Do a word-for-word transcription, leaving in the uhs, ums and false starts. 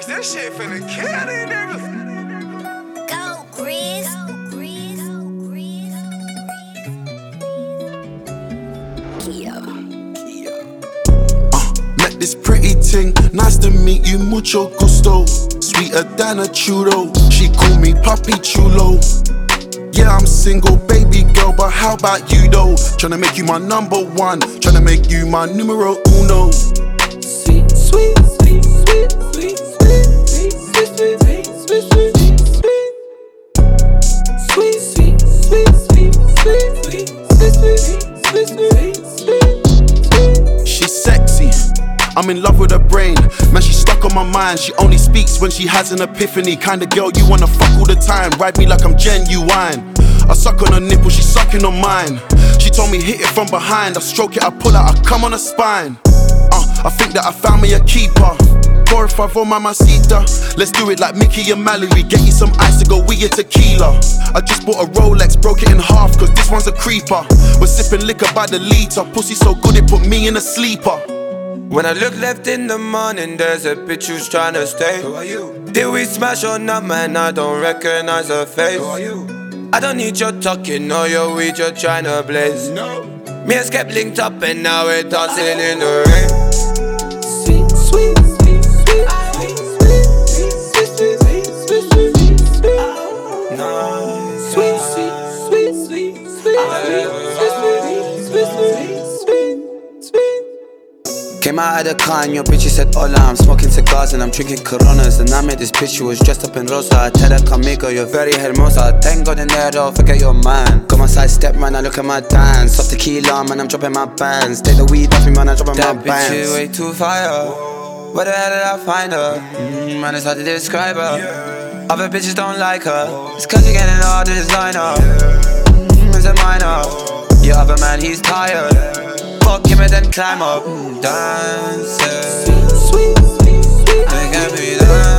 Chris, that shit finna kill these niggas. Go, Chris. Met this pretty ting, nice to meet you, mucho gusto. Sweeter than a churro, she call me Papi Chulo. Yeah, I'm single, baby girl, but how about you though? Tryna make you my number one, tryna make you my numero uno. Sweet, sweet, sweet, sweet, sweet, sweet, sweet, sweet, sweet, sweet, sweet, sweet, sweet, sweet, sweet, sweet, sweet, sweet, sweet. She's sexy, I'm in love with her brain. Man, she's stuck on my mind. She only speaks when she has an epiphany. Kinda girl you wanna fuck all the time. Ride me like I'm genuine. I suck on her nipple, she's sucking on mine. She told me hit it from behind. I stroke it, I pull out, I come on her spine. uh, I think that I found me a keeper. Four or five on mamacita. Let's do it like Mickey and Mallory. Get you some ice to go with your tequila. I just bought a Rolex, broke it in half, cause this one's a creeper. We're sipping liquor by the litre. Pussy so good it put me in a sleeper. When I look left in the morning, there's a bitch who's tryna stay. Who are you? Did we smash or not, man? I don't recognize her face. Who are you? I don't need your talking or your weed, you're tryna blaze. No. Me and Skep linked up and now we're dancing in the rain. Sweet, sweet, sweet, sweet, sweet, sweet, sweet, sweet, sweet, sweet, sweet, Nice. sweet, sweet, sweet, sweet, sweet, sweet, sweet, sweet, sweet. Came out of the car and your bitch said hola. I'm smoking cigars and I'm drinking Coronas. And I met this bitch who was dressed up in rosa. I tell her conmigo, you're very hermosa. Thank God in there though, forget your man. Got my side step man, I look at my dance. Stop tequila man, I'm dropping my bands. Take the weed off me man, I'm dropping That my bitch bands. is way too fire. Where the hell did I find her? Mm, man, it's hard to describe her. Other bitches don't like her. It's cause you're getting all the designer. Mm, it's a minor. Your other man, he's tired. Fuck him and then climb up. Dancing. Sweet, sweet, sweet, I can't be done.